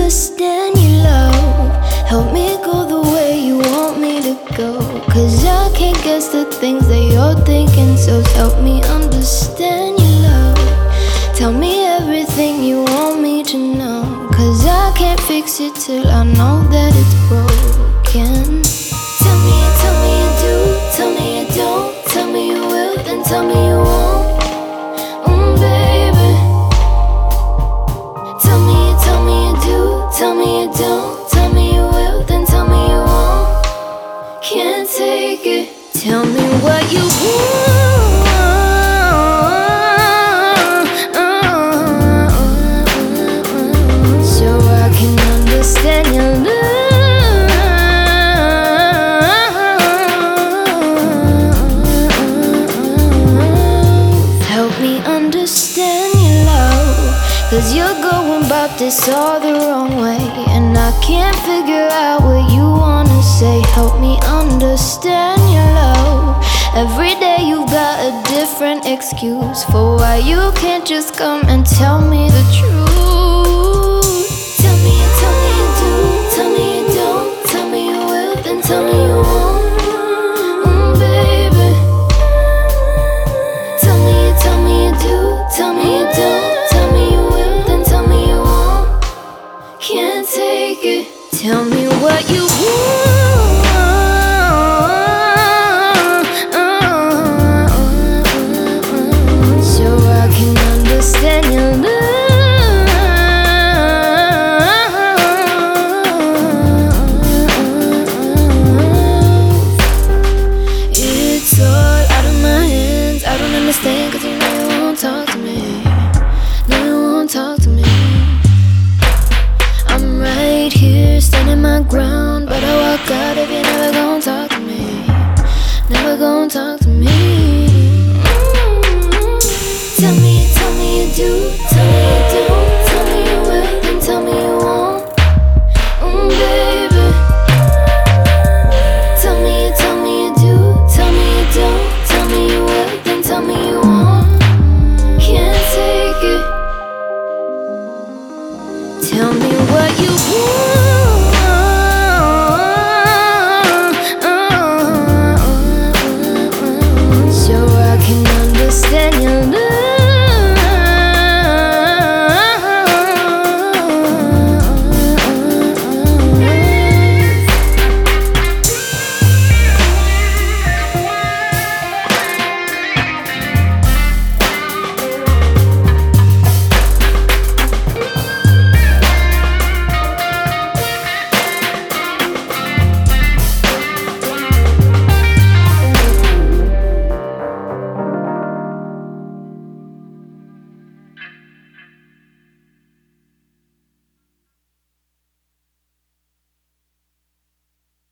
understand your love. Help me go the way you want me to go. Cause I can't guess the things that you're thinking. So help me understand your love. Tell me everything you want me to know. Cause I can't fix it till I know that it's broken. Tell me you do, tell me you don't. Tell me you will, then tell me you won't. Baby. Tell me you do, tell me you don't. Tell me you will, then tell me you won't. Can't take it. Tell me what you want, so I can understand your love. Help me understand your love. Cause you're going about this all the wrong way, and I can't figure out what you wanna say. Help me understand your love. Every day you've got a different excuse for why you can't just come and tell me the truth.